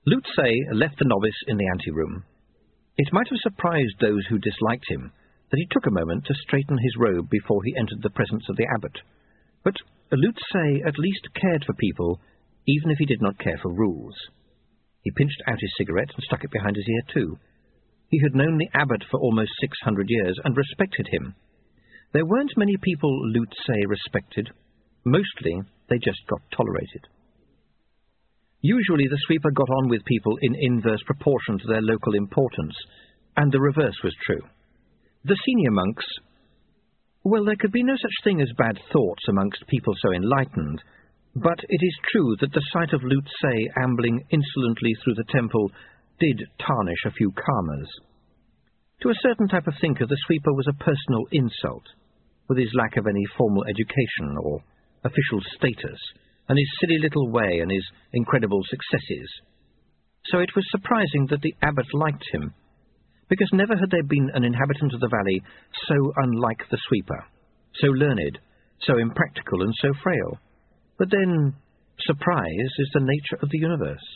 Lute Say left the novice in the anteroom. It might have surprised those who disliked him that he took a moment to straighten his robe before he entered the presence of the abbot. But Lute Say at least cared for people, even if he did not care for rules. He pinched out his cigarette and stuck it behind his ear too. He had known the abbot for almost 600 years and respected him. There weren't many people Lute Say respected. Mostly, they just got tolerated. Usually the sweeper got on with people in inverse proportion to their local importance, and the reverse was true. The senior monks, well, there could be no such thing as bad thoughts amongst people so enlightened, but it is true that the sight of Lute Say ambling insolently through the temple did tarnish a few karmas. To a certain type of thinker, the sweeper was a personal insult, with his lack of any formal education or official status, and his silly little way and his incredible successes. So it was surprising that the abbot liked him, because never had there been an inhabitant of the valley so unlike the sweeper, so learned, so impractical and so frail. But then, surprise is the nature of the universe.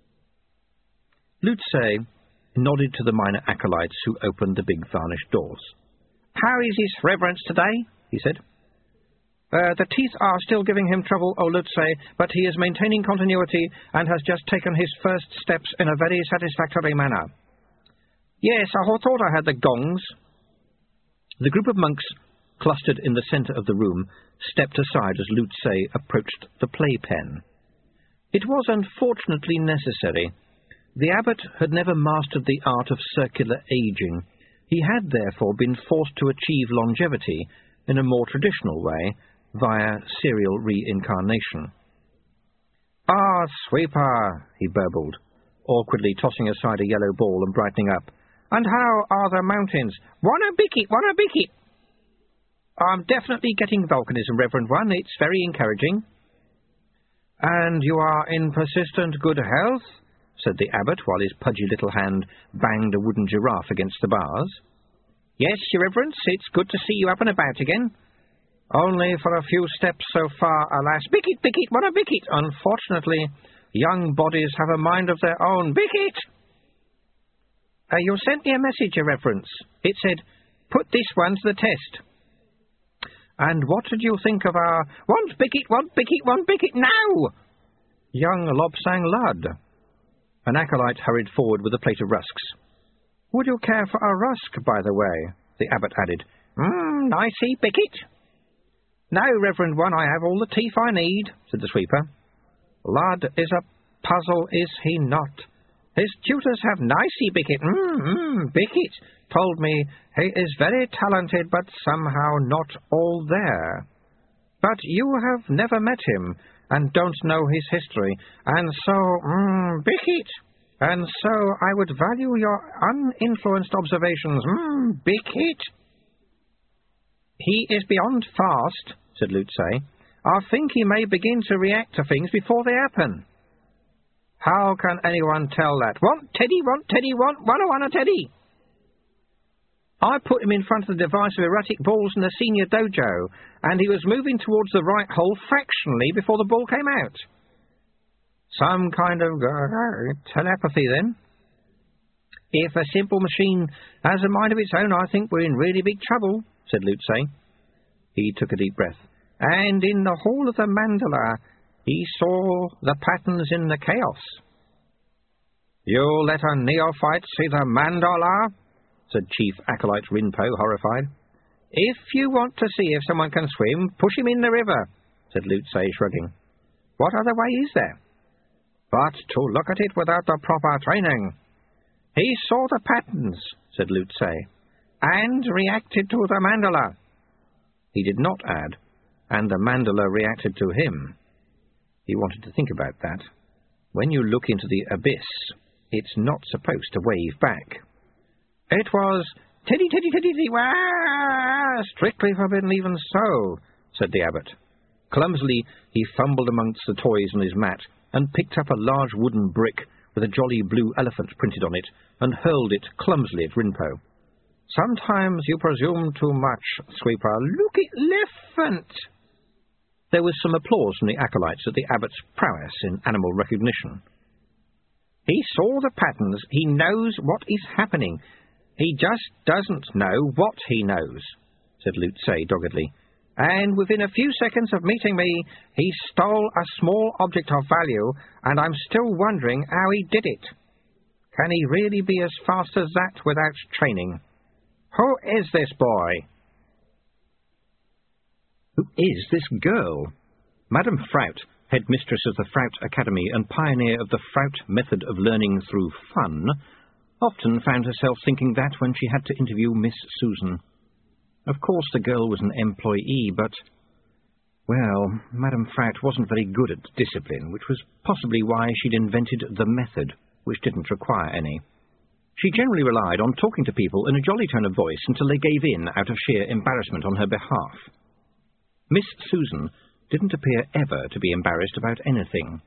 Lute Say nodded to the minor acolytes who opened the big varnished doors. "How is his reverence today?" he said. The teeth are still giving him trouble, O Lute Say, but he is maintaining continuity and has just taken his first steps in a very satisfactory manner." "Yes, I thought I heard the gongs." The group of monks clustered in the centre of the room stepped aside as Lute Say approached the playpen. It was unfortunately necessary. The abbot had never mastered the art of circular aging. He had therefore been forced to achieve longevity in a more traditional way, via serial reincarnation. "Ah, sweeper," he burbled, awkwardly tossing aside a yellow ball and brightening up. "And how are the mountains? Wanna bicky, wanna bicky." "I'm definitely getting volcanism, Reverend One. It's very encouraging." "And you are in persistent good health?" said the abbot, while his pudgy little hand banged a wooden giraffe against the bars. "Yes, Your Reverence, it's good to see you up and about again." "Only for a few steps so far, alas." "Bicket, bicket, what a bicket! Unfortunately, young bodies have a mind of their own. Bicket!" "You sent me a message, Your Reverence. It said, 'Put this one to the test.'" "And what did you think of our—" "Want bicket, want bicket, want bicket, now!" "Young Lobsang Lud." An acolyte hurried forward with a plate of rusks. "Would you care for a rusk, by the way?" the abbot added. "Nicey, bicket." "No, Reverend One, I have all the teeth I need," said the sweeper. "Lud is a puzzle, is he not? His tutors have nicey, bicket. Bicket told me he is very talented, but somehow not all there. But you have never met him, and don't know his history, and so, bicket. And so I would value your uninfluenced observations. Bicket." "He is beyond fast," said Lute Say. "I think he may begin to react to things before they happen." "How can anyone tell that?" "Want Teddy, want Teddy, want a Teddy." "I put him in front of the device of erratic balls in the senior dojo, and he was moving towards the right hole fractionally before the ball came out." "Some kind of telepathy, then?" "If a simple machine has a mind of its own, I think we're in really big trouble," said Lute Say. He took a deep breath. "And in the hall of the mandala, he saw the patterns in the chaos." "You let a neophyte see the mandala?" said Chief Acolyte Rinpo, horrified. "If you want to see if someone can swim, push him in the river," said Lute Say, shrugging. "What other way is there?" "But to look at it without the proper training." "He saw the patterns," said Lute Say, "and reacted to the mandala." He did not add, "and the mandala reacted to him." He wanted to think about that. When you look into the abyss, it's not supposed to wave back. "It was Teddy, Teddy, Teddy, Teddy, wah! Strictly forbidden even so," said the abbot. Clumsily, he fumbled amongst the toys on his mat and picked up a large wooden brick with a jolly blue elephant printed on it and hurled it clumsily at Rinpo. "Sometimes you presume too much, sweeper. Look at elephant!" There was some applause from the acolytes at the abbot's prowess in animal recognition. He saw the patterns. He knows what is happening. He just doesn't know what he knows, said Lutze doggedly. And within a few seconds of meeting me, he stole a small object of value, and I'm still wondering how he did it. Can he really be as fast as that without training? Who is this boy? Who is this girl? Madame Frout, headmistress of the Frout Academy and pioneer of the Frout method of learning through fun, often found herself thinking that when she had to interview Miss Susan. Of course the girl was an employee, but, well, Madame Frout wasn't very good at discipline, which was possibly why she'd invented the method, which didn't require any. She generally relied on talking to people in a jolly tone of voice until they gave in out of sheer embarrassment on her behalf. Miss Susan didn't appear ever to be embarrassed about anything.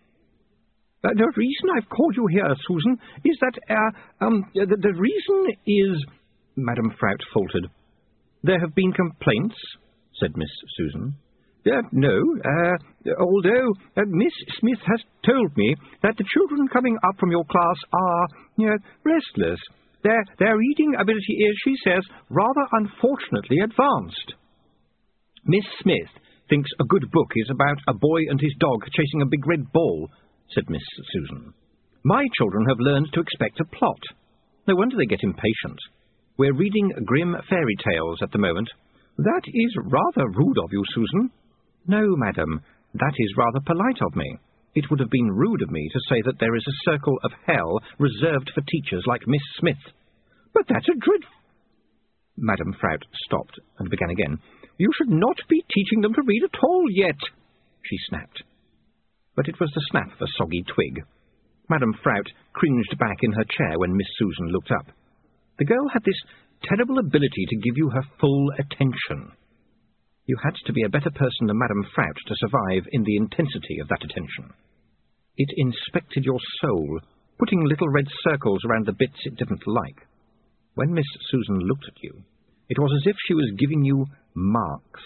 The reason I've called you here, Susan, is that, the reason is... Madame Frout faltered. There have been complaints, said Miss Susan. No, although Miss Smith has told me that the children coming up from your class are, restless. Their reading ability is, she says, rather unfortunately advanced. Miss Smith thinks a good book is about a boy and his dog chasing a big red ball, said Miss Susan. My children have learned to expect a plot. No wonder they get impatient. We're reading grim fairy tales at the moment. That is rather rude of you, Susan. No, madam, that is rather polite of me. It would have been rude of me to say that there is a circle of hell reserved for teachers like Miss Smith. But that's a dreadful... Madame Frout stopped and began again. You should not be teaching them to read at all yet, she snapped. But it was the snap of a soggy twig. Madame Frout cringed back in her chair when Miss Susan looked up. The girl had this terrible ability to give you her full attention. You had to be a better person than Madame Frout to survive in the intensity of that attention. It inspected your soul, putting little red circles around the bits it didn't like. When Miss Susan looked at you, it was as if she was giving you marks.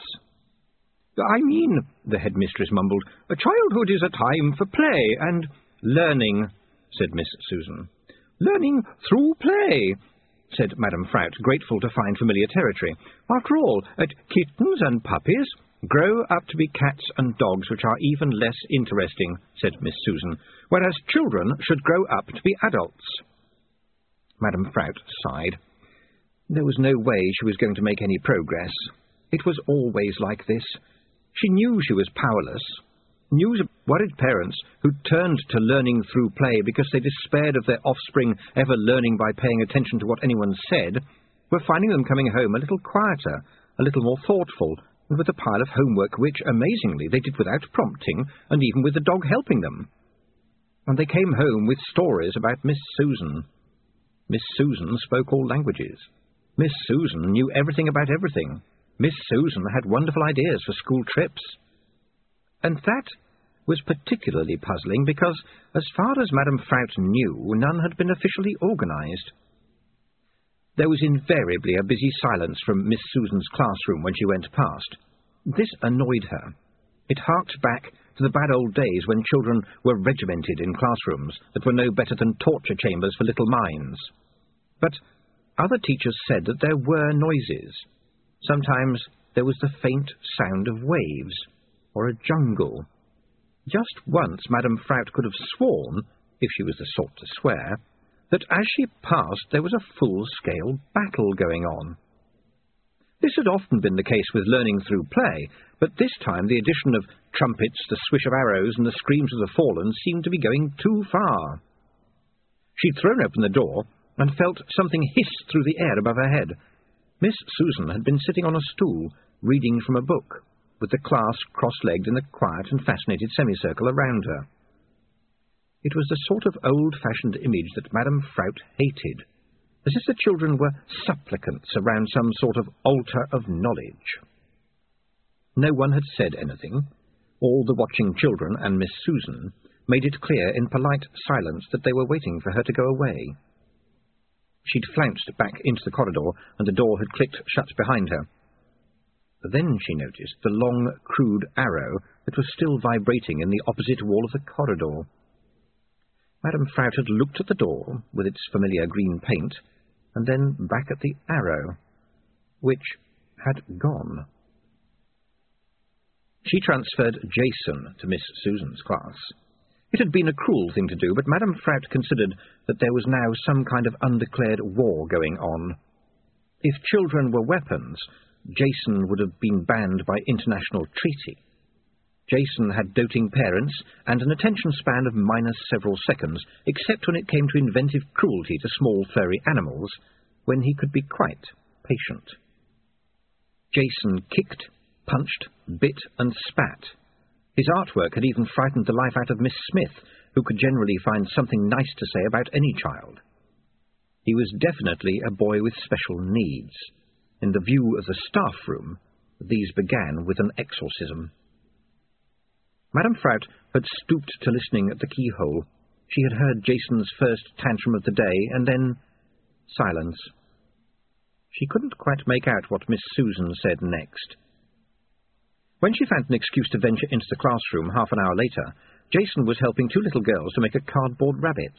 I mean, the headmistress mumbled, childhood is a time for play and learning, said Miss Susan. Learning through play, said Madame Frout, grateful to find familiar territory. After all, kittens and puppies grow up to be cats and dogs, which are even less interesting, said Miss Susan, whereas children should grow up to be adults. Madame Frout sighed. There was no way she was going to make any progress. It was always like this. She knew she was powerless. News of worried parents who turned to learning through play because they despaired of their offspring ever learning by paying attention to what anyone said were finding them coming home a little quieter, a little more thoughtful, and with a pile of homework which, amazingly, they did without prompting, and even with the dog helping them. And they came home with stories about Miss Susan. Miss Susan spoke all languages. Miss Susan knew everything about everything. Miss Susan had wonderful ideas for school trips. And that was particularly puzzling because, as far as Madame Frout knew, none had been officially organised. There was invariably a busy silence from Miss Susan's classroom when she went past. This annoyed her. It harked back to the bad old days when children were regimented in classrooms that were no better than torture chambers for little minds. But other teachers said that there were noises. Sometimes there was the faint sound of waves, or a jungle. Just once Madame Frout could have sworn, if she was the sort to swear, that as she passed there was a full-scale battle going on. This had often been the case with learning through play, but this time the addition of trumpets, the swish of arrows, and the screams of the fallen seemed to be going too far. She'd thrown open the door and felt something hiss through the air above her head. Miss Susan had been sitting on a stool, reading from a book, with the class cross-legged in a quiet and fascinated semicircle around her. It was the sort of old-fashioned image that Madame Frout hated, as if the children were supplicants around some sort of altar of knowledge. No one had said anything. All the watching children and Miss Susan made it clear in polite silence that they were waiting for her to go away. She'd flounced back into the corridor, and the door had clicked shut behind her. Then she noticed the long, crude arrow that was still vibrating in the opposite wall of the corridor. Madame Frowt had looked at the door, with its familiar green paint, and then back at the arrow, which had gone. She transferred Jason to Miss Susan's class. It had been a cruel thing to do, but Madame Frowt considered that there was now some kind of undeclared war going on. If children were weapons, Jason would have been banned by international treaty. Jason had doting parents and an attention span of minus several seconds, except when it came to inventive cruelty to small furry animals, when he could be quite patient. Jason kicked, punched, bit and spat. His artwork had even frightened the life out of Miss Smith, who could generally find something nice to say about any child. He was definitely a boy with special needs. In the view of the staff room, these began with an exorcism. Madame Frowt had stooped to listening at the keyhole. She had heard Jason's first tantrum of the day, and then silence. She couldn't quite make out what Miss Susan said next. When she found an excuse to venture into the classroom half an hour later, Jason was helping two little girls to make a cardboard rabbit.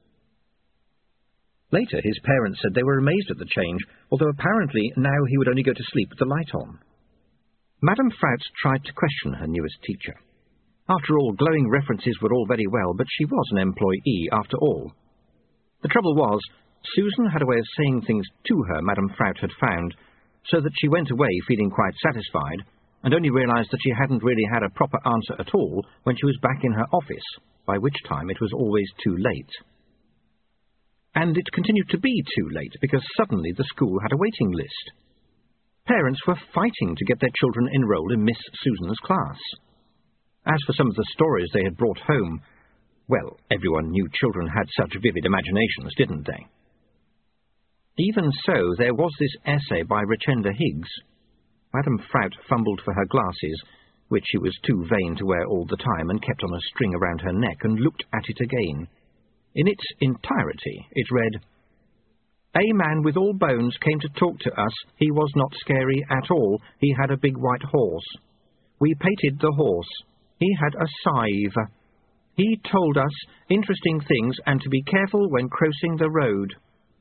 Later, his parents said they were amazed at the change, although apparently now he would only go to sleep with the light on. Madame Frowt tried to question her newest teacher. After all, glowing references were all very well, but she was an employee after all. The trouble was, Susan had a way of saying things to her Madame Frowt had found, so that she went away feeling quite satisfied, and only realised that she hadn't really had a proper answer at all when she was back in her office, by which time it was always too late. And it continued to be too late, because suddenly the school had a waiting list. Parents were fighting to get their children enrolled in Miss Susan's class. As for some of the stories they had brought home, well, everyone knew children had such vivid imaginations, didn't they? Even so, there was this essay by Richenda Higgs. Madame Frowt fumbled for her glasses, which she was too vain to wear all the time, and kept on a string around her neck, and looked at it again. In its entirety, it read, "A man with all bones came to talk to us. He was not scary at all. He had a big white horse. We pated the horse. He had a scythe. He told us interesting things and to be careful when crossing the road."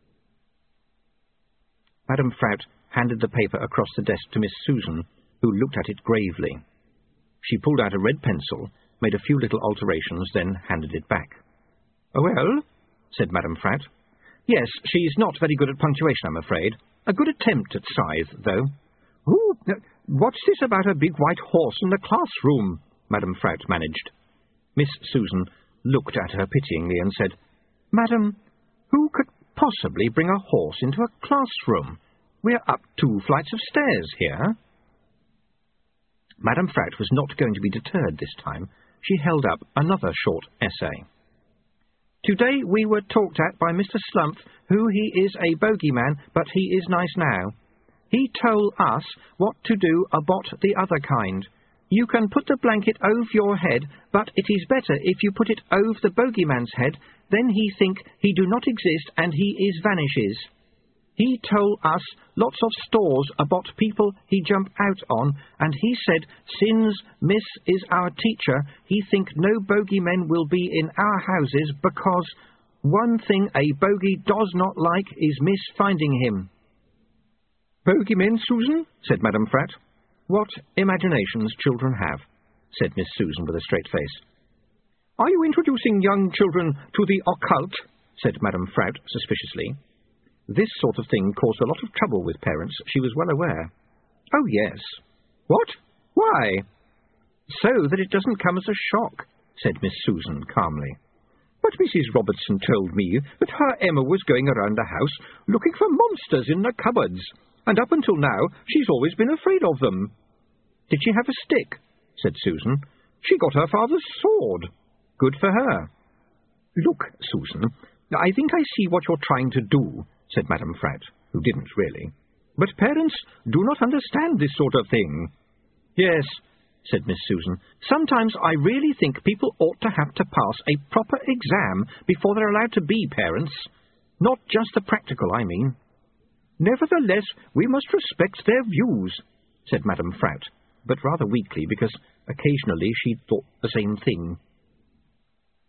Madame Frowt handed the paper across the desk to Miss Susan, who looked at it gravely. She pulled out a red pencil, made a few little alterations, then handed it back. "Well," said Madame Frowt. "Yes, she's not very good at punctuation, I'm afraid. A good attempt at scythe, though." "Ooh, what's this about a big white horse in the classroom?" Madame Frowt managed. Miss Susan looked at her pityingly and said, "Madam, who could possibly bring a horse into a classroom? We're up 2 flights of stairs here." Madame Frowt was not going to be deterred this time. She held up another short essay. "Today we were talked at by Mr. Slumph, who he is a bogeyman, but he is nice now. He told us what to do about the other kind. You can put the blanket over your head, but it is better if you put it over the bogeyman's head, then he think he do not exist and he is vanishes. He told us lots of stores about people he jump out on, and he said, since Miss is our teacher, he think no bogeymen will be in our houses because one thing a bogey does not like is Miss finding him." "Bogeymen, Susan?" said Madame Frowt. "What imaginations children have," said Miss Susan with a straight face. "Are you introducing young children to the occult?" said Madame Frowt suspiciously. This sort of thing caused a lot of trouble with parents, she was well aware. "Oh, yes." "What? Why?" "So that it doesn't come as a shock," said Miss Susan calmly. "But Mrs. Robertson told me that her Emma was going around the house looking for monsters in the cupboards, and up until now she's always been afraid of them." "Did she have a stick?" said Susan. "She got her father's sword." "Good for her." "Look, Susan, I think I see what you're trying to do," said Madame Frowt, who didn't really. "But parents do not understand this sort of thing." "Yes," said Miss Susan. "Sometimes I really think people ought to have to pass a proper exam before they're allowed to be parents. Not just the practical, I mean." "Nevertheless, we must respect their views," said Madame Frowt, but rather weakly, because occasionally she thought the same thing.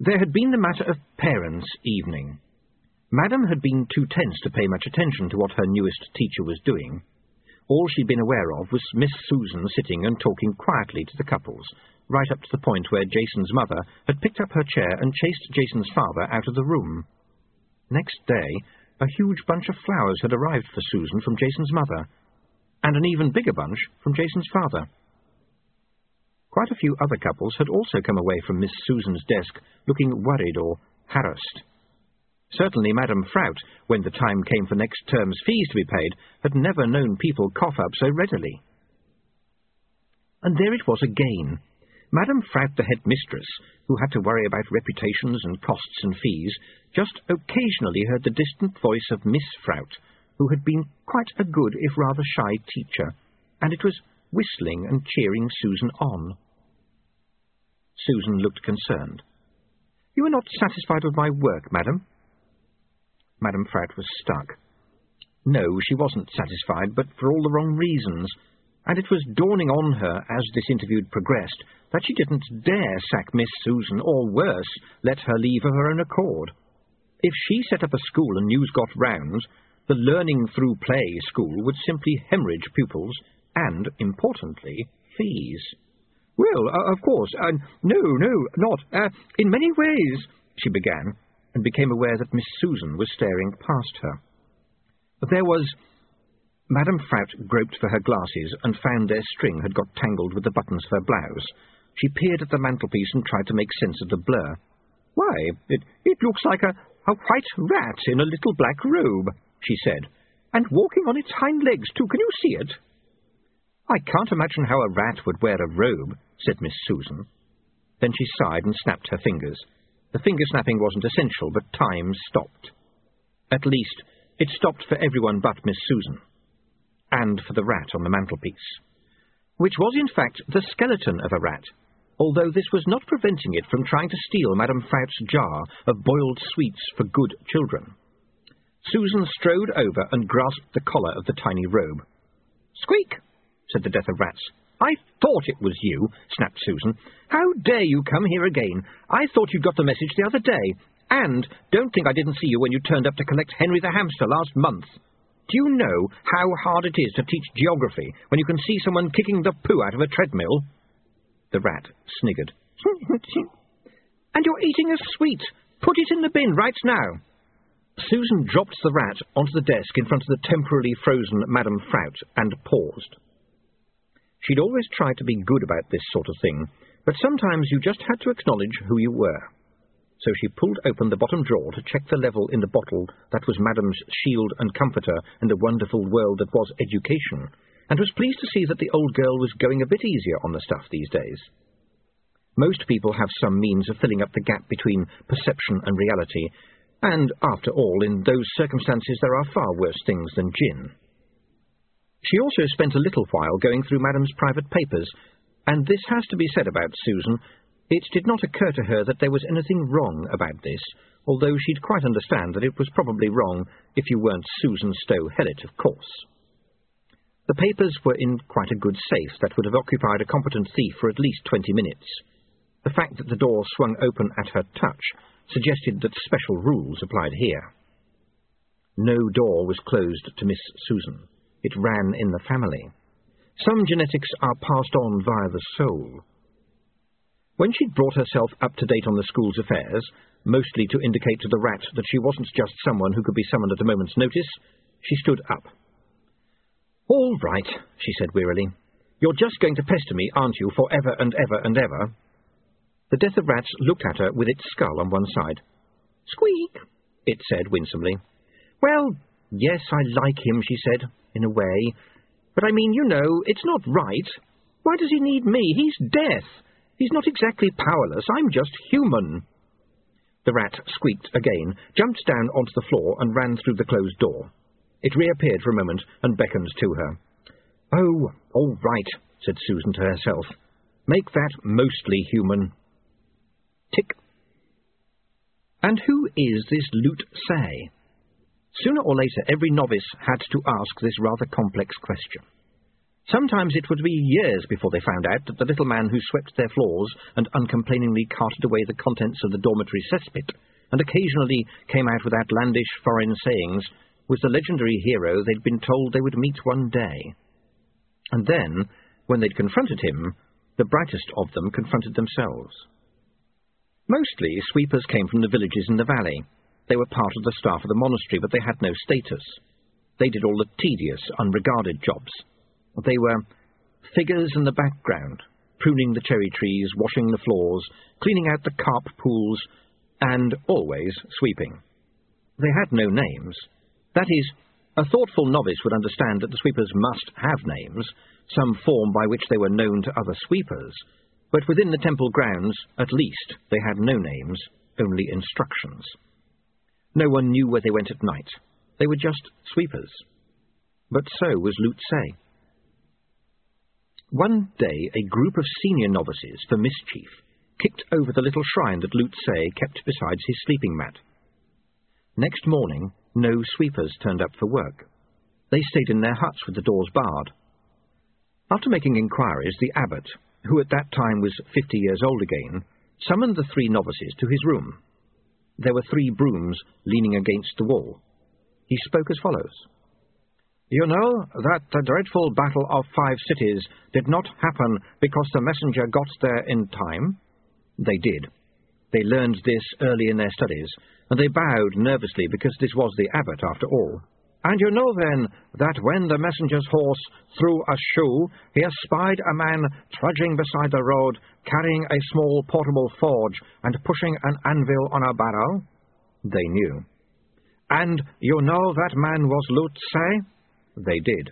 There had been the matter of parents' evening. Madam had been too tense to pay much attention to what her newest teacher was doing. All she'd been aware of was Miss Susan sitting and talking quietly to the couples, right up to the point where Jason's mother had picked up her chair and chased Jason's father out of the room. Next day, a huge bunch of flowers had arrived for Susan from Jason's mother, and an even bigger bunch from Jason's father. Quite a few other couples had also come away from Miss Susan's desk looking worried or harassed. Certainly Madame Frout, when the time came for next term's fees to be paid, had never known people cough up so readily. And there it was again. Madame Frout, the headmistress, who had to worry about reputations and costs and fees, just occasionally heard the distant voice of Miss Frout, who had been quite a good, if rather shy, teacher, and it was whistling and cheering Susan on. Susan looked concerned. "You are not satisfied with my work, madam?" Madame Frout was stuck. No, she wasn't satisfied, but for all the wrong reasons, and it was dawning on her as this interview progressed that she didn't dare sack Miss Susan, or worse, let her leave of her own accord. If she set up a school and news got round, the Learning Through Play school would simply hemorrhage pupils and, importantly, fees. "Well, of course, in many ways," she began, and became aware that Miss Susan was staring past her. There was... Madame Frout groped for her glasses and found their string had got tangled with the buttons of her blouse. She peered at the mantelpiece and tried to make sense of the blur. "Why, it looks like a white rat in a little black robe," she said, "and walking on its hind legs, too. Can you see it?" "I can't imagine how a rat would wear a robe," said Miss Susan. Then she sighed and snapped her fingers. The finger-snapping wasn't essential, but time stopped. At least, it stopped for everyone but Miss Susan. And for the rat on the mantelpiece. Which was, in fact, the skeleton of a rat, although this was not preventing it from trying to steal Madame Frout's jar of boiled sweets for good children. Susan strode over and grasped the collar of the tiny robe. "Squeak!" said the Death of Rats. "I thought it was you," snapped Susan. "How dare you come here again? I thought you'd got the message the other day. And don't think I didn't see you when you turned up to collect Henry the hamster last month. Do you know how hard it is to teach geography when you can see someone kicking the poo out of a treadmill?" The rat sniggered. "And you're eating a sweet. Put it in the bin right now." Susan dropped the rat onto the desk in front of the temporarily frozen Madame Frout and paused. She'd always tried to be good about this sort of thing, but sometimes you just had to acknowledge who you were. So she pulled open the bottom drawer to check the level in the bottle that was Madame's shield and comforter in the wonderful world that was education, and was pleased to see that the old girl was going a bit easier on the stuff these days. Most people have some means of filling up the gap between perception and reality, and, after all, in those circumstances there are far worse things than gin. She also spent a little while going through Madame's private papers, and this has to be said about Susan. It did not occur to her that there was anything wrong about this, although she'd quite understand that it was probably wrong if you weren't Susan Stowe-Hellet, of course. The papers were in quite a good safe that would have occupied a competent thief for at least 20 minutes. The fact that the door swung open at her touch suggested that special rules applied here. No door was closed to Miss Susan. It ran in the family. Some genetics are passed on via the soul. When she'd brought herself up to date on the school's affairs, mostly to indicate to the rat that she wasn't just someone who could be summoned at a moment's notice, she stood up. "All right," she said wearily. "You're just going to pester me, aren't you, for ever and ever and ever?" The Death of Rats looked at her with its skull on one side. "Squeak," it said winsomely. "Well, yes, I like him," she said, in a way. "But I mean, you know, it's not right. Why does he need me? He's death. He's not exactly powerless. I'm just human." The rat squeaked again, jumped down onto the floor and ran through the closed door. It reappeared for a moment and beckoned to her. "Oh, all right," said Susan to herself. "Make that mostly human." Tick. And who is this Lute Say? Sooner or later, every novice had to ask this rather complex question. Sometimes it would be years before they found out that the little man who swept their floors and uncomplainingly carted away the contents of the dormitory cesspit, and occasionally came out with outlandish foreign sayings, was the legendary hero they'd been told they would meet one day. And then, when they'd confronted him, the brightest of them confronted themselves. Mostly, sweepers came from the villages in the valley. They were part of the staff of the monastery, but they had no status. They did all the tedious, unregarded jobs. They were figures in the background, pruning the cherry trees, washing the floors, cleaning out the carp pools, and always sweeping. They had no names. That is, a thoughtful novice would understand that the sweepers must have names, some form by which they were known to other sweepers, but within the temple grounds, at least, they had no names, only instructions. No one knew where they went at night. They were just sweepers. But so was Lute Sei. One day, a group of senior novices, for mischief, kicked over the little shrine that Lute Sei kept beside his sleeping mat. Next morning, no sweepers turned up for work. They stayed in their huts with the doors barred. After making inquiries, the abbot, who at that time was 50 years old again, summoned the 3 novices to his room. There were 3 brooms leaning against the wall. He spoke as follows. "You know that the dreadful battle of 5 cities did not happen because the messenger got there in time?" They did. They learned this early in their studies, and they bowed nervously because this was the abbot after all. "And you know then that when the messenger's horse threw a shoe, he espied a man trudging beside the road, carrying a small portable forge and pushing an anvil on a barrow?" They knew. "And you know that man was Lute Sei?" They did.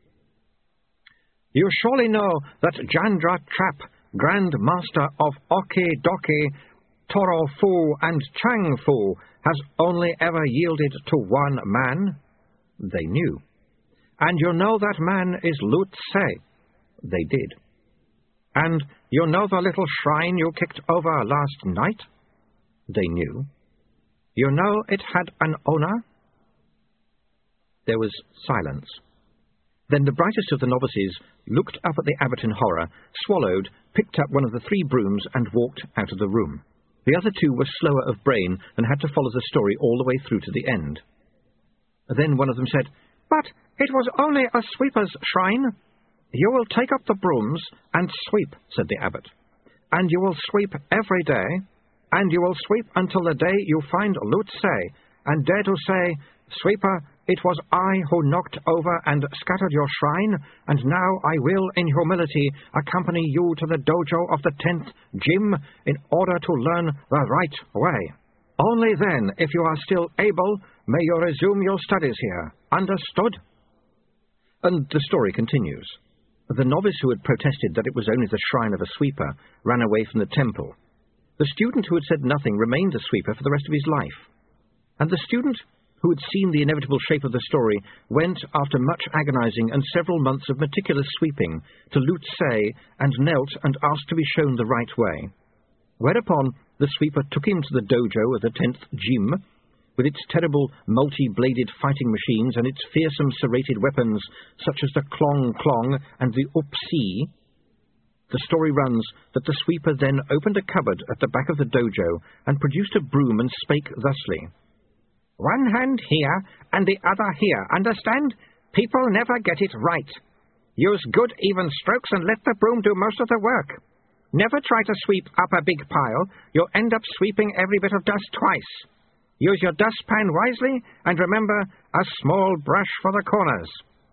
"You surely know that Jandra Trap, Grand Master of Oki Doki, Toro Fu and Chang Fu, has only ever yielded to one man?" They knew. "And you know that man is Lute Sei?" They did. "And you know the little shrine you kicked over last night?" They knew. "You know it had an owner?" There was silence. Then the brightest of the novices looked up at the abbot in horror, swallowed, picked up one of the 3 brooms, and walked out of the room. The other 2 were slower of brain and had to follow the story all the way through to the end. Then one of them said, "But it was only a sweeper's shrine." "You will take up the brooms and sweep," said the abbot. "And you will sweep every day, and you will sweep until the day you find Lute Sei, and dare to say, 'Sweeper, it was I who knocked over and scattered your shrine, and now I will, in humility, accompany you to the dojo of the 10th Jim in order to learn the right way. Only then, if you are still able, may you resume your studies here. Understood?'" And the story continues. The novice who had protested that it was only the shrine of a sweeper ran away from the temple. The student who had said nothing remained a sweeper for the rest of his life. And the student who had seen the inevitable shape of the story went, after much agonizing and several months of meticulous sweeping, to Lute Sei and knelt and asked to be shown the right way. Whereupon the sweeper took him to the dojo of the 10th Jim, with its terrible multi-bladed fighting machines and its fearsome serrated weapons such as the Klong Klong and the Upsi. The story runs that the sweeper then opened a cupboard at the back of the dojo and produced a broom and spake thusly. "One hand here and the other here, understand? People never get it right. Use good even strokes and let the broom do most of the work. Never try to sweep up a big pile. You'll end up sweeping every bit of dust twice. Use your dustpan wisely, and remember, a small brush for the corners."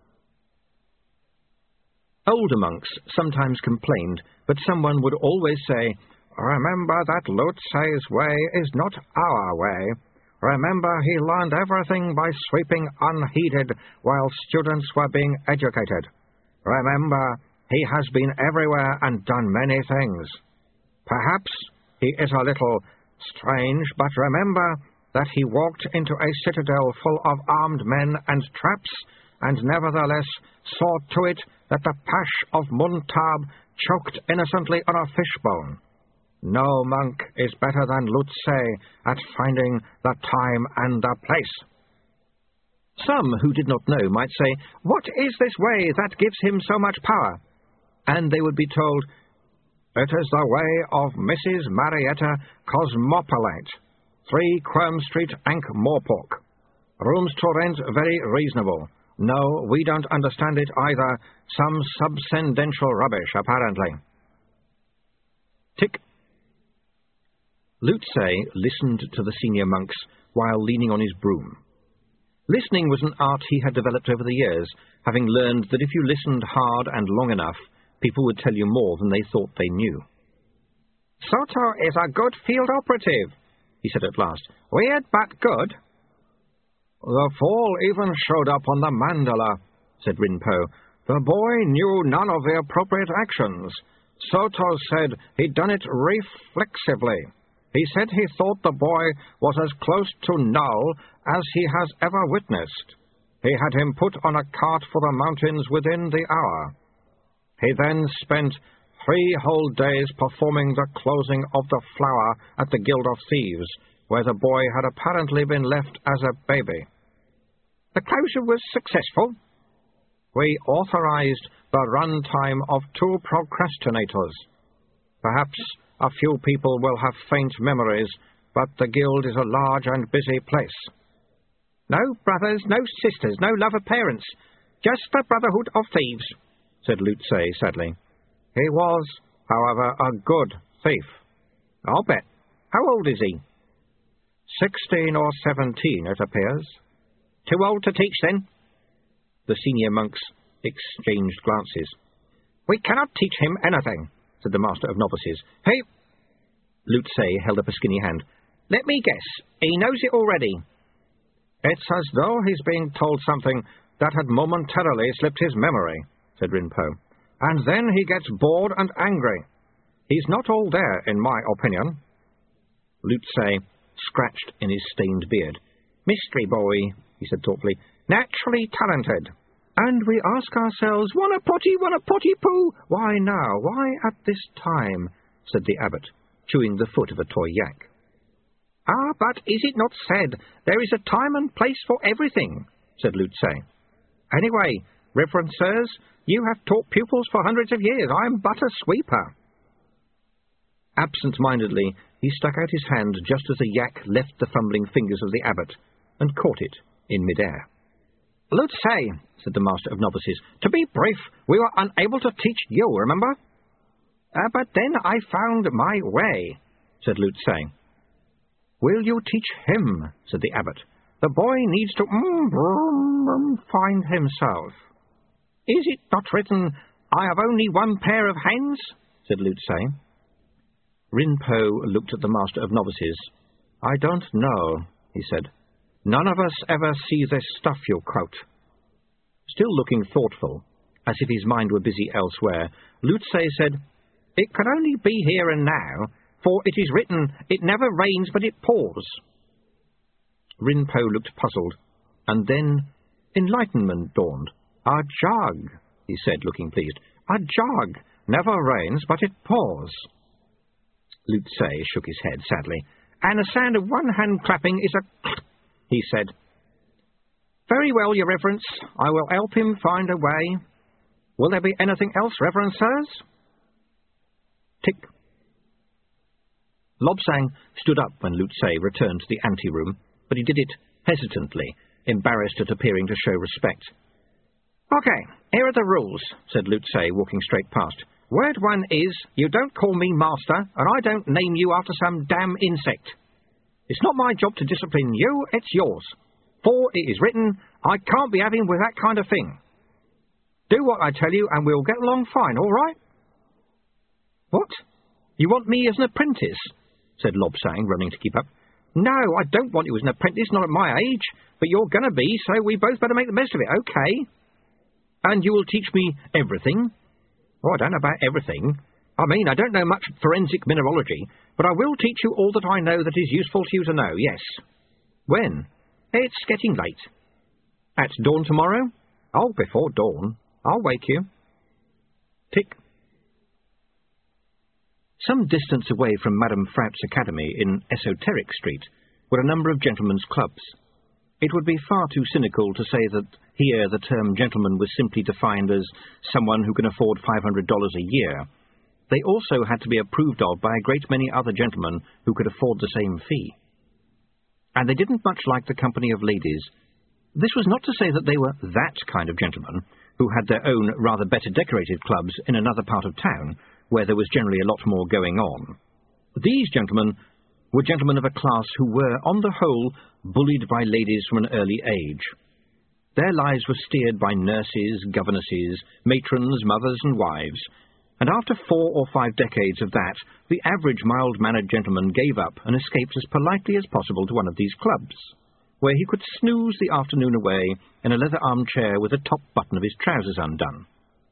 Older monks sometimes complained, but someone would always say, "Remember that Lute Sei's way is not our way. Remember he learned everything by sweeping unheeded while students were being educated. Remember, he has been everywhere and done many things. Perhaps he is a little strange, but remember that he walked into a citadel full of armed men and traps, and nevertheless saw to it that the Pash of Muntab choked innocently on a fishbone. No monk is better than Lute Sei at finding the time and the place." Some who did not know might say, "What is this way that gives him so much power?" And they would be told, "It is the way of Mrs. Marietta Cosmopolite, 3 Quirm Street, Ankh-Morpork. Rooms to rent very reasonable. No, we don't understand it either. Some subsendential rubbish, apparently." Tick. Lutze listened to the senior monks while leaning on his broom. Listening was an art he had developed over the years, having learned that if you listened hard and long enough, people would tell you more than they thought they knew. "Soto is a good field operative," he said at last. "Weird but good." "The fall even showed up on the mandala," said Rinpo. "The boy knew none of the appropriate actions. Soto said he'd done it reflexively. He said he thought the boy was as close to null as he has ever witnessed. He had him put on a cart for the mountains within the hour. He then spent 3 whole days performing the closing of the flower at the Guild of Thieves, where the boy had apparently been left as a baby. The closure was successful. We authorized the run time of 2 procrastinators. Perhaps a few people will have faint memories, but the Guild is a large and busy place." "No brothers, no sisters, no love of parents, just the Brotherhood of Thieves," said Lutze sadly. "He was, however, a good thief." "I'll bet. How old is he?" 16 or 17, it appears." "Too old to teach, then?" The senior monks exchanged glances. "We cannot teach him anything," said the Master of Novices. "He—" Lutze held up a skinny hand. "Let me guess. He knows it already." "It's as though he's being told something that had momentarily slipped his memory," said Rinpo. "And then he gets bored and angry. He's not all there, in my opinion." Lutze scratched in his stained beard. "Mystery boy," he said thoughtfully. "Naturally talented. And we ask ourselves, wanna potty poo? Why now? Why at this time?" said the abbot, chewing the foot of a toy yak. "Ah, but is it not said, there is a time and place for everything?" said Lutze. "Anyway, Reverend Sirs, you have taught pupils for hundreds of years. I am but a sweeper." Absent-mindedly, he stuck out his hand just as the yak left the fumbling fingers of the abbot, and caught it in mid-air. "Lutze," said the Master of Novices, "to be brief, we were unable to teach you, remember?" "But then I found my way," said Lutze. "Will you teach him?" said the abbot. "The boy needs to find himself." "Is it not written, 'I have only one pair of hands'?" said Lutze. Rinpo looked at the Master of Novices. "I don't know," he said. "None of us ever see this stuff you quote." Still looking thoughtful, as if his mind were busy elsewhere, Lutze said, "It can only be here and now, for it is written, 'It never rains but it pours.'" Rinpo looked puzzled, and then enlightenment dawned. "A jug," he said, looking pleased. "A jug never rains but it pours." Lutze shook his head sadly. "And the sound of one hand clapping is a click," he said. "Very well, your reverence. I will help him find a way. Will there be anything else, Reverend Sirs?" Tick. Lobsang stood up when Lutze returned to the ante-room, but he did it hesitantly, embarrassed at appearing to show respect. "Okay, here are the rules," said Lutze, walking straight past. "Word 1 is, you don't call me master, and I don't name you after some damn insect. It's not my job to discipline you, it's yours. For it is written, I can't be having with that kind of thing. Do what I tell you, and we'll get along fine, all right?" "What? You want me as an apprentice?" said Lobsang, running to keep up. "No, I don't want you as an apprentice, not at my age, but you're going to be, so we both better make the best of it, okay? And you will teach me everything?" "Oh, I don't know about everything. I mean, I don't know much forensic mineralogy, but I will teach you all that I know that is useful to you to know, yes." "When?" "It's getting late." "At dawn tomorrow?" "Oh, before dawn. I'll wake you." Tick. Some distance away from Madame Frapp's academy in Esoteric Street were a number of gentlemen's clubs. It would be far too cynical to say that here the term gentleman was simply defined as someone who can afford $500 a year. They also had to be approved of by a great many other gentlemen who could afford the same fee. And they didn't much like the company of ladies. This was not to say that they were that kind of gentlemen, who had their own rather better decorated clubs in another part of town, where there was generally a lot more going on. These gentlemen were gentlemen of a class who were, on the whole, bullied by ladies from an early age. Their lives were steered by nurses, governesses, matrons, mothers and wives, and after 4 or 5 decades of that, the average mild-mannered gentleman gave up and escaped as politely as possible to one of these clubs, where he could snooze the afternoon away in a leather armchair with the top button of his trousers undone.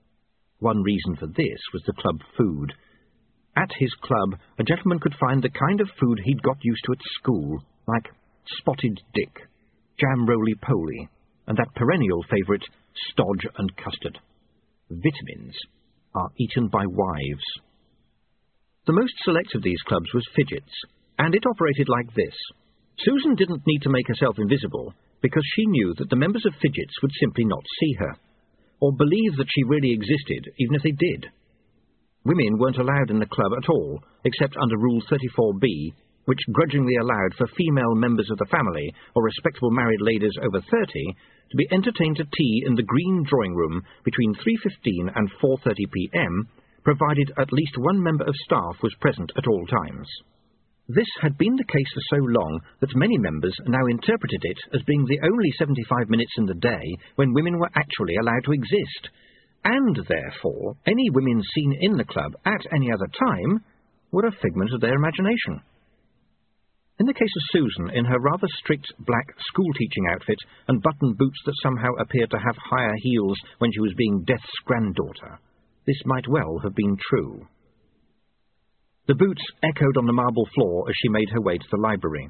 One reason for this was the club food. At his club, a gentleman could find the kind of food he'd got used to at school, like spotted dick, jam roly-poly, and that perennial favourite, stodge and custard. Vitamins are eaten by wives. The most select of these clubs was Fidget's, and it operated like this. Susan didn't need to make herself invisible, because she knew that the members of Fidget's would simply not see her, or believe that she really existed, even if they did. Women weren't allowed in the club at all, except under Rule 34B, which grudgingly allowed for female members of the family, or respectable married ladies over 30, to be entertained to tea in the green drawing room between 3:15 and 4:30 p.m., provided at least one member of staff was present at all times. This had been the case for so long that many members now interpreted it as being the only 75 minutes in the day when women were actually allowed to exist, and therefore any women seen in the club at any other time were a figment of their imagination. In the case of Susan, in her rather strict black school-teaching outfit and button boots that somehow appeared to have higher heels when she was being Death's granddaughter, this might well have been true. The boots echoed on the marble floor as she made her way to the library.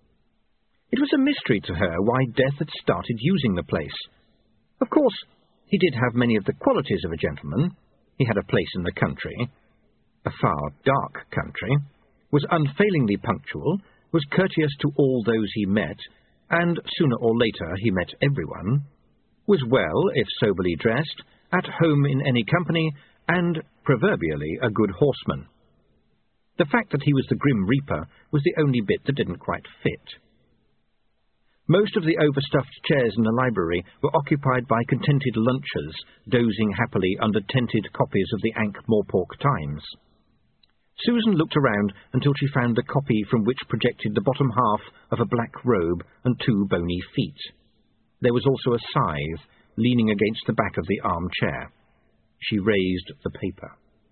It was a mystery to her why Death had started using the place. Of course, he did have many of the qualities of a gentleman. He had a place in the country, a far, dark country, was unfailingly punctual, was courteous to all those he met, and sooner or later he met everyone, was well, if soberly dressed, at home in any company, and, proverbially, a good horseman. The fact that he was the Grim Reaper was the only bit that didn't quite fit. Most of the overstuffed chairs in the library were occupied by contented lunchers, dozing happily under tented copies of the Ankh-Morpork Times. Susan looked around until she found the copy from which projected the bottom half of a black robe and 2 bony feet. There was also a scythe leaning against the back of the armchair. She raised the paper.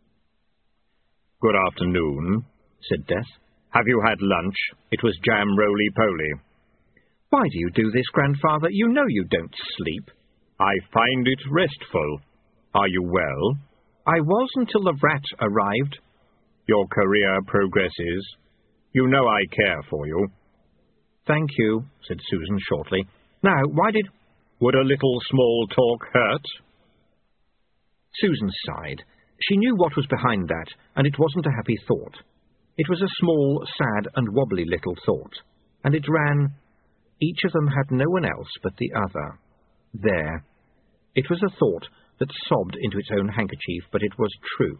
"Good afternoon," said Death. "Have you had lunch? It was jam roly-poly." "Why do you do this, grandfather? You know you don't sleep." "I find it restful. Are you well?" "I was until the rat arrived." "Your career progresses. You know I care for you." "Thank you," said Susan shortly. "Now, why did—" "Would a little small talk hurt?" Susan sighed. She knew what was behind that, and it wasn't a happy thought. It was a small, sad and wobbly little thought, and it ran, "Each of them had no one else but the other." There. It was a thought that sobbed into its own handkerchief, but it was true.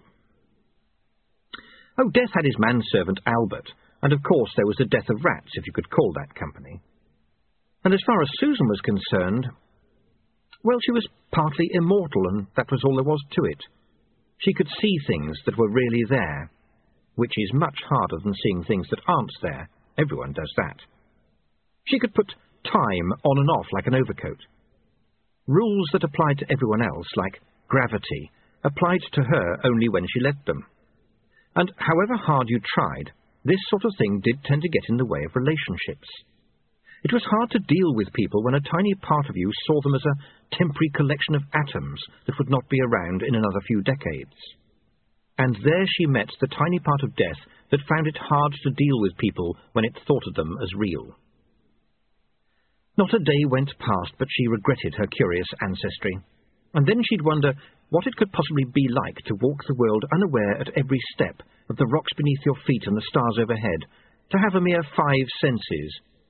Oh, Death had his manservant Albert, and of course there was the death of rats, if you could call that company. And as far as Susan was concerned, well, she was partly immortal, and that was all there was to it. She could see things that were really there, which is much harder than seeing things that aren't there. Everyone does that. She could put time on and off like an overcoat. Rules that applied to everyone else, like gravity, applied to her only when she let them. And however hard you tried, this sort of thing did tend to get in the way of relationships. It was hard to deal with people when a tiny part of you saw them as a temporary collection of atoms that would not be around in another few decades. And there she met the tiny part of Death that found it hard to deal with people when it thought of them as real. Not a day went past but she regretted her curious ancestry, and then she'd wonder what it could possibly be like to walk the world unaware at every step of the rocks beneath your feet and the stars overhead, to have a mere 5 senses,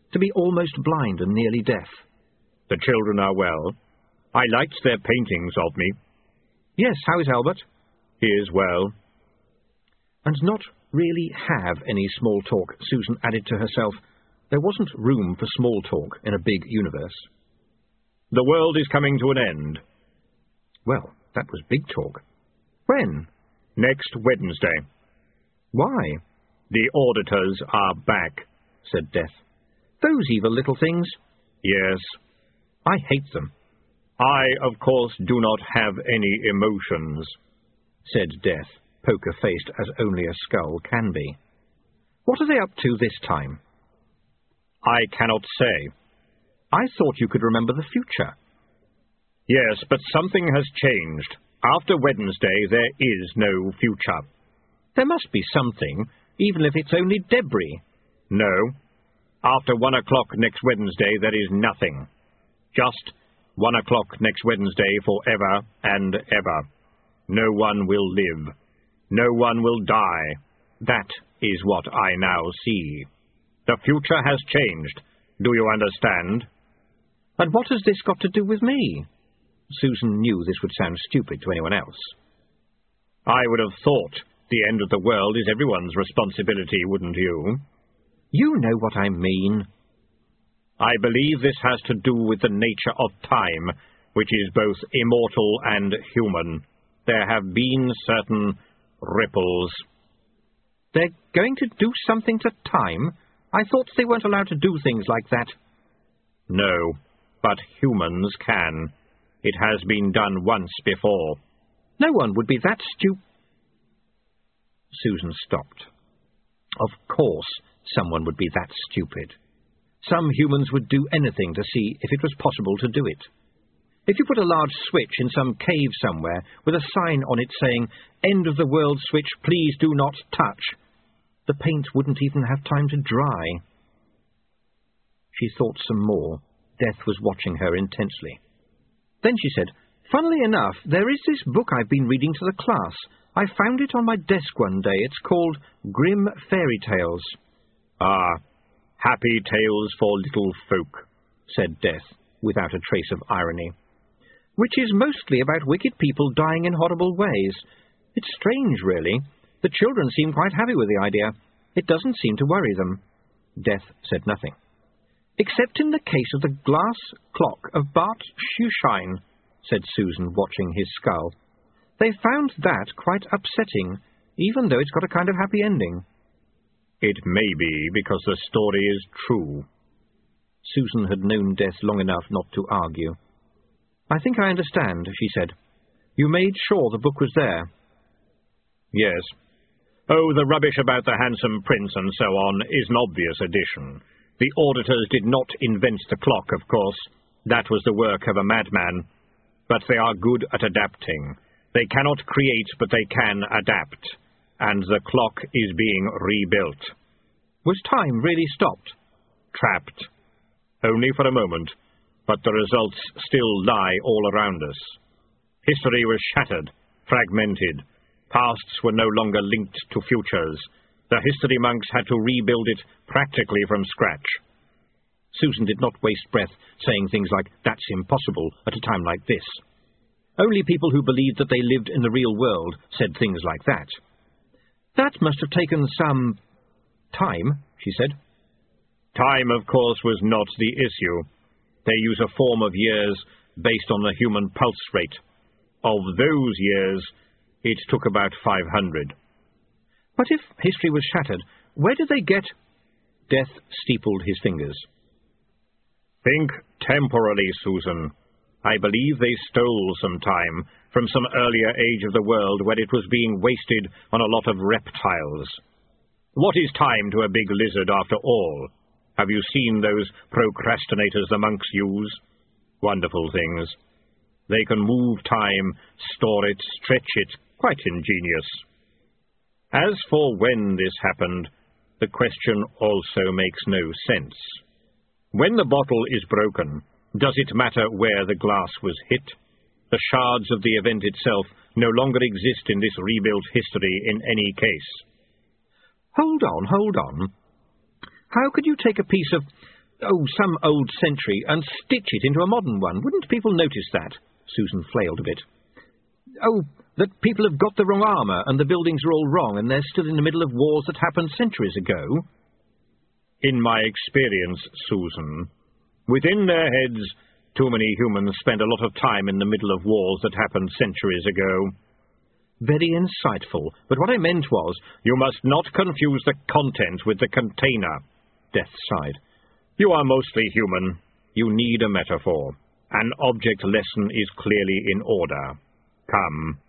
to be almost blind and nearly deaf. The children are well. I liked their paintings of me. Yes, how is Albert? He is well. And not really have any small talk, Susan added to herself. There wasn't room for small talk in a big universe. The world is coming to an end. Well, that was big talk. When? Next Wednesday. Why? The auditors are back, said Death. Those evil little things? Yes. I hate them. I, of course, do not have any emotions, said Death, poker-faced as only a skull can be. What are they up to this time? I cannot say. I thought you could remember the future. Yes, but something has changed. After Wednesday, there is no future. There must be something, even if it's only debris. No. After 1 o'clock next Wednesday, there is nothing. Just 1 o'clock next Wednesday forever and ever. No one will live. No one will die. That is what I now see. The future has changed. Do you understand? And what has this got to do with me? Susan knew this would sound stupid to anyone else. I would have thought the end of the world is everyone's responsibility, wouldn't you? You know what I mean. I believe this has to do with the nature of time, which is both immortal and human. There have been certain ripples. They're going to do something to time? I thought they weren't allowed to do things like that. No, but humans can. It has been done once before. No one would be that Susan stopped. Of course someone would be that stupid. Some humans would do anything to see if it was possible to do it. If you put a large switch in some cave somewhere with a sign on it saying, "End of the world switch, please do not touch," the paint wouldn't even have time to dry. She thought some more. Death was watching her intensely. Then she said, "Funnily enough, there is this book I've been reading to the class. I found it on my desk one day. It's called Grim Fairy Tales." "Ah, happy tales for little folk," said Death, without a trace of irony. "Which is mostly about wicked people dying in horrible ways. It's strange, really. The children seem quite happy with the idea. It doesn't seem to worry them." Death said nothing. "Except in the case of the glass clock of Bart Shoeshine," said Susan, watching his skull. "They found that quite upsetting, even though it's got a kind of happy ending." "It may be because the story is true." Susan had known Death long enough not to argue. "I think I understand," she said. "You made sure the book was there." "Yes. Oh, the rubbish about the handsome prince and so on is an obvious addition. The auditors did not invent the clock, of course. That was the work of a madman. But they are good at adapting. They cannot create, but they can adapt. And the clock is being rebuilt." "Was time really stopped?" "Trapped. Only for a moment. But the results still lie all around us. History was shattered, fragmented. Pasts were no longer linked to futures. The history monks had to rebuild it practically from scratch." Susan did not waste breath saying things like, "That's impossible," at a time like this. Only people who believed that they lived in the real world said things like that. "That must have taken some time," she said. Time, of course, was not the issue. They use a form of years based on the human pulse rate. Of those years, it took about 500. "But if history was shattered, where did they get—" Death steepled his fingers. "Think temporally, Susan. I believe they stole some time from some earlier age of the world where it was being wasted on a lot of reptiles. What is time to a big lizard, after all? Have you seen those procrastinators the monks use? Wonderful things. They can move time, store it, stretch it. Quite ingenious. As for when this happened, the question also makes no sense. When the bottle is broken, does it matter where the glass was hit? The shards of the event itself no longer exist in this rebuilt history in any case." Hold on. How could you take a piece of Oh, some old century, and stitch it into a modern one. Wouldn't people notice that? Susan flailed a bit. Oh, that people have got the wrong armour, and the buildings are all wrong, and they're still in the middle of wars that happened centuries ago. In my experience, Susan, within their heads, too many humans spend a lot of time in the middle of wars that happened centuries ago. Very insightful, but what I meant was... You must not confuse the content with the container, Death sighed. You are mostly human. You need a metaphor. An object lesson is clearly in order. Come.